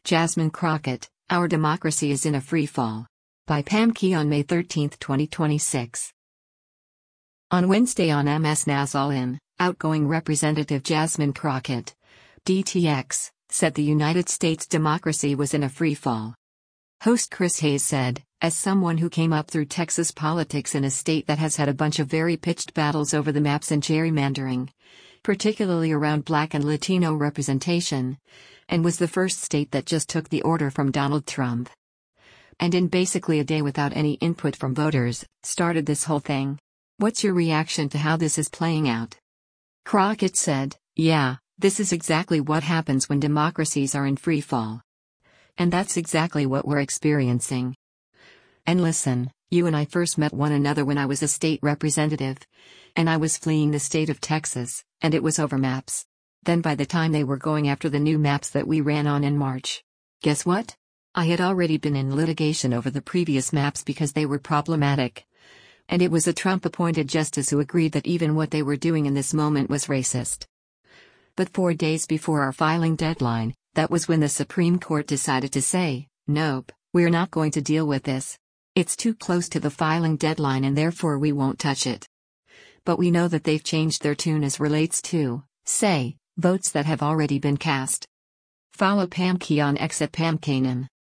Jasmine Crockett, Our Democracy is in a Free Fall. By Pam Key on May 13, 2026. On Wednesday on MS Nazal, outgoing Representative Jasmine Crockett, DTX, said the United States democracy was in a free fall. Host Chris Hayes said, as someone who came up through Texas politics in a state that has had a bunch of very pitched battles over the maps and gerrymandering, particularly around Black and Latino representation, and was the first state that just took the order from Donald Trump. And in basically a day without any input from voters, started this whole thing. What's your reaction to how this is playing out? Crockett said, yeah, this is exactly what happens when democracies are in free fall. And that's exactly what we're experiencing. And listen, you and I first met one another when I was a state representative. And I was fleeing the state of Texas, and it was over maps. Then by the time they were going after the new maps that we ran on in March, guess what? I had already been in litigation over the previous maps because they were problematic. And it was a Trump-appointed justice who agreed that even what they were doing in this moment was racist. But 4 days before our filing deadline, that was when the Supreme Court decided to say, nope, we're not going to deal with this. It's too close to the filing deadline and therefore we won't touch it. But we know that they've changed their tune as relates to, say, votes that have already been cast. Follow Pam Key on X at PamKanem.